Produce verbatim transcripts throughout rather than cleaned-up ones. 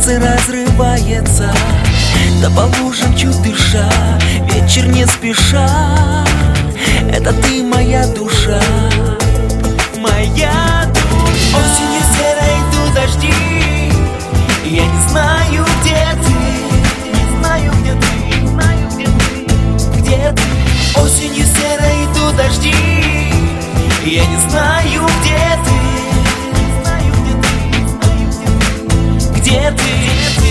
сердце разрывается, да по лужам чуть дыша, вечер не спеша. Это ты, моя душа, моя душа. Осенью серой идут дожди, я не знаю, где ты, не знаю, где ты, не знаю, где ты, где ты. Осенью серой идут дожди, я не знаю, где ты, не знаю, где ты, не знаю, где ты, где ты, где ты.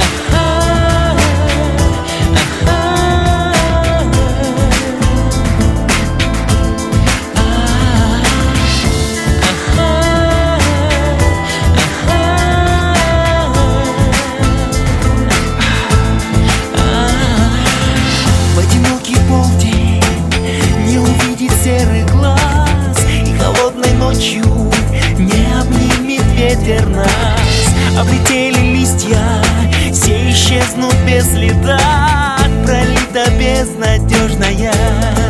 Ночью не обнимет ветер нас, облетели листья, все исчезнут без следа, пролита безнадежная